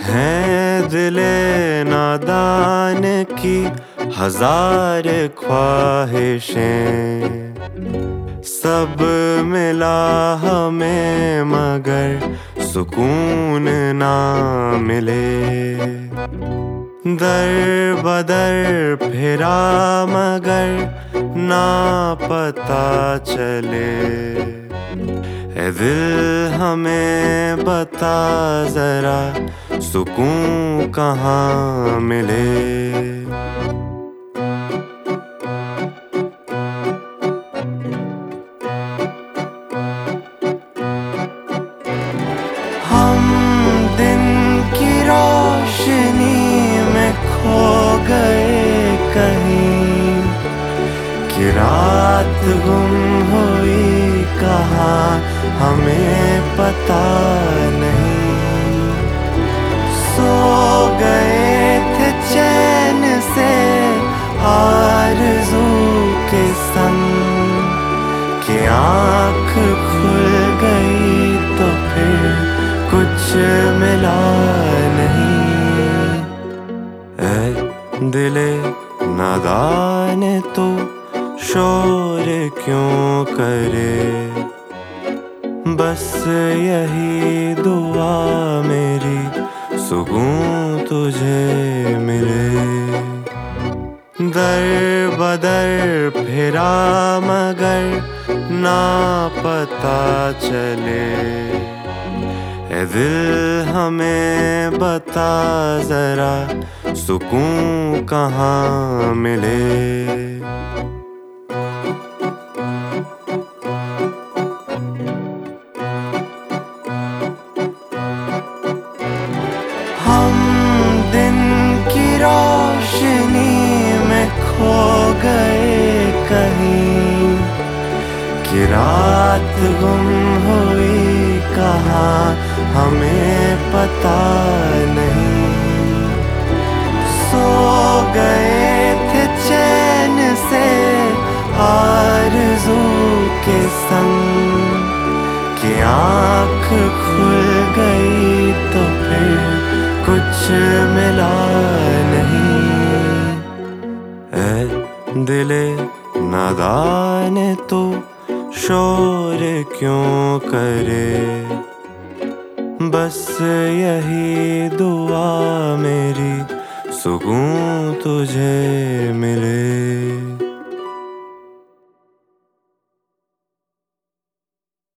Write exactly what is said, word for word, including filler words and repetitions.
हैं दिले नादान की हजार ख्वाहिशें, सब मिला हमें मगर सुकून ना मिले। दर बदर फिरा मगर ना पता चले। ए दिल हमें बता जरा सुकून कहाँ मिले। हम दिन की रोशनी में खो गए कहीं, कि रात गुम हुई कहाँ हमें पता नहीं। सो गए थे चैन से आरज़ू के संग, कि आँख खुल गई तो फिर कुछ मिला नहीं। ऐ दिले नादान तो शोर क्यों करे, बस यही दुआ मेरी सुकून तुझे मिले। दर बदर फिरा मगर ना पता चले। ए दिल हमें बता जरा सुकून कहाँ मिले। हम दिन की रोशनी में खो गए कहीं, कि रात गुम हुई कहाँ हमें पता नहीं। सो गए थे चैन से आरज़ू के संग, कि आँख खुल गई तो फिर कुछ मिला नहीं। ऐ दिले नादान तो शोर क्यों करे, बस यही दुआ मेरी सुकून तुझे मिले।